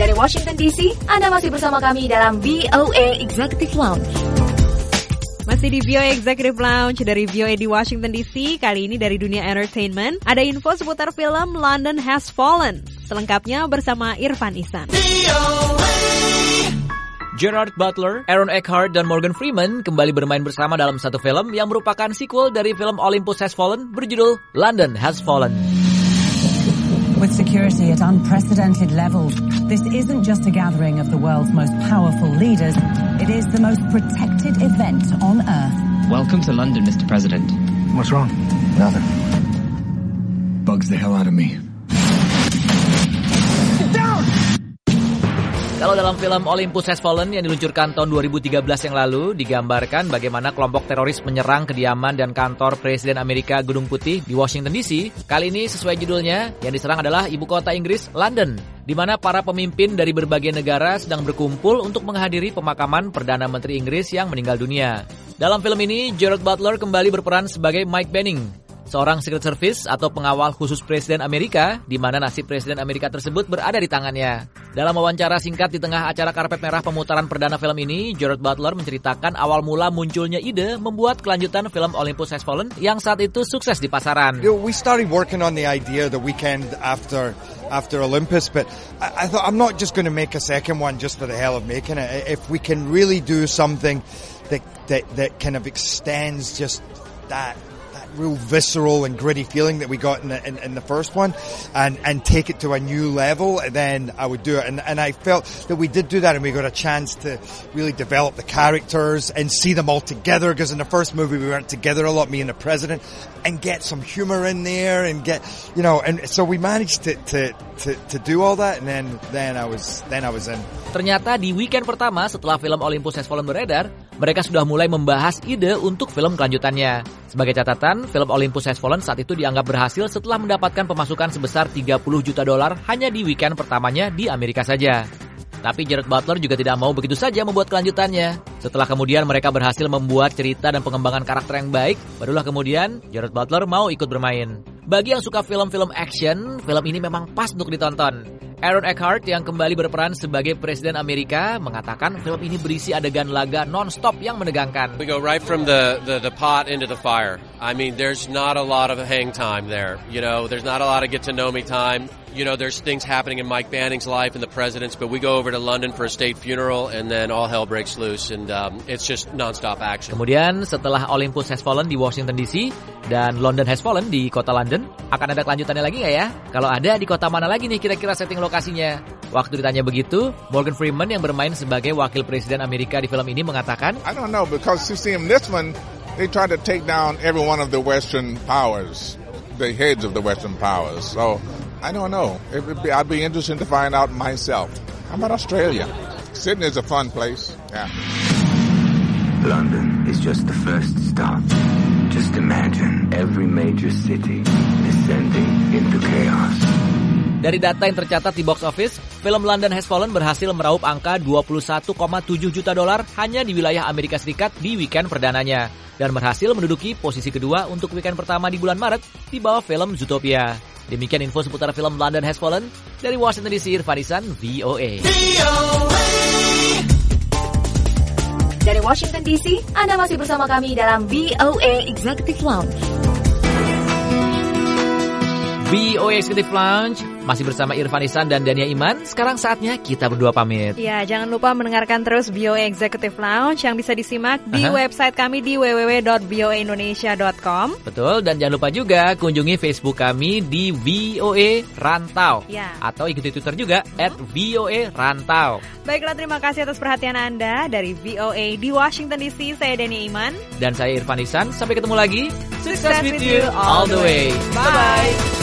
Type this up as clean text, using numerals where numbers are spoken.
Dari Washington DC, Anda masih bersama kami dalam VOA Executive Lounge. Masih di VOA Executive Lounge dari VOA di Washington DC. Kali ini dari dunia entertainment, ada info seputar film London Has Fallen. Selengkapnya bersama Irfan Ihsan. Gerard Butler, Aaron Eckhart, dan Morgan Freeman kembali bermain bersama dalam satu film yang merupakan sequel dari film Olympus Has Fallen berjudul London Has Fallen. With security at unprecedented levels, this isn't just a gathering of the world's most powerful leaders, it is the most protected event on Earth. Welcome to London, Mr. President. What's wrong? Nothing. Bugs the hell out of me. Kalau dalam film Olympus Has Fallen yang diluncurkan tahun 2013 yang lalu, digambarkan bagaimana kelompok teroris menyerang kediaman dan kantor Presiden Amerika Gedung Putih di Washington DC. Kali ini sesuai judulnya, yang diserang adalah ibu kota Inggris, London, di mana para pemimpin dari berbagai negara sedang berkumpul untuk menghadiri pemakaman Perdana Menteri Inggris yang meninggal dunia. Dalam film ini, Gerard Butler kembali berperan sebagai Mike Benning, seorang Secret Service atau pengawal khusus Presiden Amerika, di mana nasib Presiden Amerika tersebut berada di tangannya. Dalam wawancara singkat di tengah acara karpet merah pemutaran perdana film ini, Gerard Butler menceritakan awal mula munculnya ide membuat kelanjutan film Olympus Has Fallen yang saat itu sukses di pasaran. We started working on the idea the weekend after Olympus, but I thought I'm not just going to make a second one just for the hell of making it. If we can really do something that kind of extends just that real visceral and gritty feeling that we got in the first one and take it to a new level, then I would do it. And I felt that we did do that, and we got a chance to really develop the characters and see them all together, because in the first movie we weren't together a lot, me and the president, and get some humor in there and get, you know, and so we managed to do all that, and then I was in. Ternyata di weekend pertama setelah film Olympus Has Fallen beredar, mereka sudah mulai membahas ide untuk film kelanjutannya. Sebagai catatan, film Olympus Has Fallen saat itu dianggap berhasil setelah mendapatkan pemasukan sebesar $30 juta hanya di weekend pertamanya di Amerika saja. Tapi Gerard Butler juga tidak mau begitu saja membuat kelanjutannya. Setelah kemudian mereka berhasil membuat cerita dan pengembangan karakter yang baik, barulah kemudian Gerard Butler mau ikut bermain. Bagi yang suka film-film action, film ini memang pas untuk ditonton. Aaron Eckhart yang kembali berperan sebagai Presiden Amerika mengatakan film ini berisi adegan laga non-stop yang menegangkan. We go right from the pot into the fire. I mean, there's not a lot of hang time there. You know, there's not a lot of get to know me time. You know, there's things happening in Mike Banning's life and the president's, but we go over to London for a state funeral and then all hell breaks loose, and it's just non-stop action. Kemudian setelah Olympus Has Fallen di Washington DC dan London Has Fallen di kota London, akan ada kelanjutannya lagi nggak ya? Kalau ada, di kota mana lagi nih kira-kira setting lokasinya? Waktu ditanya begitu, Morgan Freeman yang bermain sebagai wakil presiden Amerika di film ini mengatakan, I don't know, because you see in this one, they try to take down every one of the Western powers, the heads of the Western powers, so I don't know. I'd be interested to find out myself. How about Australia? Sydney is a fun place. Yeah. London is just the first stop. Just imagine every major city descending into chaos. Dari data yang tercatat di box office, film London Has Fallen berhasil meraup angka $21,7 juta hanya di wilayah Amerika Serikat di weekend perdananya, dan berhasil menduduki posisi kedua untuk weekend pertama di bulan Maret di bawah film Zootopia. Demikian info seputar film London Has Fallen dari Washington DC, Irfan Ihsan, VOA. Dari Washington DC, Anda masih bersama kami dalam VOA Executive Lounge. VOA Executive Lounge masih bersama Irfan Ihsan dan Dania Iman. Sekarang saatnya kita berdua pamit. Ya, jangan lupa mendengarkan terus VOA Executive Lounge yang bisa disimak di website kami di www.voaindonesia.com. Betul, dan jangan lupa juga kunjungi Facebook kami di VOA Rantau. Ya. Atau ikuti Twitter juga @VOA Rantau. Baiklah, terima kasih atas perhatian Anda. Dari VOA di Washington DC, saya Dania Iman. Dan saya Irfan Ihsan. Sampai ketemu lagi. Success with you all the way. Bye.